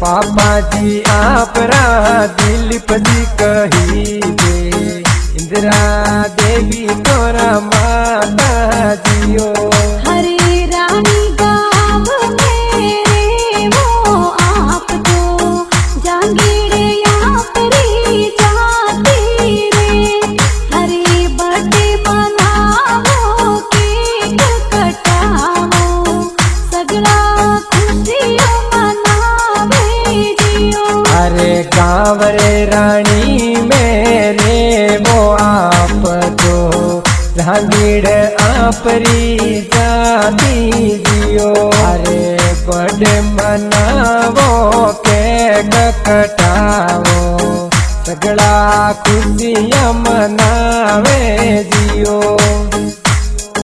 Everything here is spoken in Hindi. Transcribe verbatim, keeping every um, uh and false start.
पापा जी आप रा दिलीप जी कही दे इंदिरा देवी तोरा माता जियो। हरे रानी गाँव मेरे वो आप तो जांगीड़े आप री जाती रे। हरे बर्थडे मनावो केक कटावो सगला खुशियों मनावे जियो। अरे गाँव रे रानी मेरे वो आप तो जांगीड़ आपरी जाती जियो। अरे बर्थडे मनावो केक कटावो सगला खुशियाँ मनावे जियो।